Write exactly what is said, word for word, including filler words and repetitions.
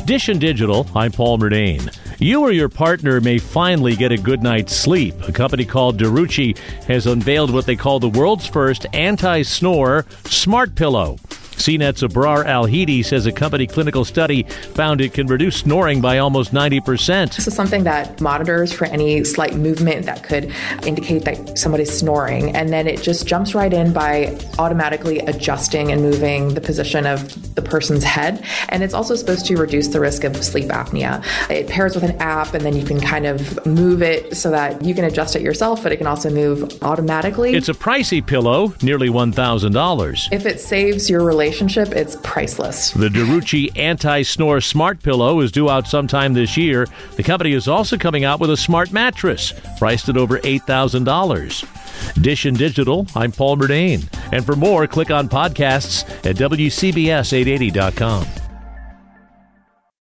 Dish and Digital, I'm Paul Murnane. You or your partner may finally get a good night's sleep. A company called Derucci has unveiled what they call the world's first anti-snore smart pillow. C NET's Abrar Al-Hidi says a company clinical study found it can reduce snoring by almost ninety percent. This is something that monitors for any slight movement that could indicate that somebody's snoring, and then it just jumps right in by automatically adjusting and moving the position of the person's head. And it's also supposed to reduce the risk of sleep apnea. It pairs with an app, and then you can kind of move it so that you can adjust it yourself, but it can also move automatically. It's a pricey pillow, nearly one thousand dollars. If it saves your relationship, Relationship, it's priceless. The Derucci Anti-Snore Smart Pillow is due out sometime this year. The company is also coming out with a smart mattress, priced at over eight thousand dollars. Dish and Digital, I'm Paul Murnane. And for more, click on podcasts at W C B S eight eighty dot com.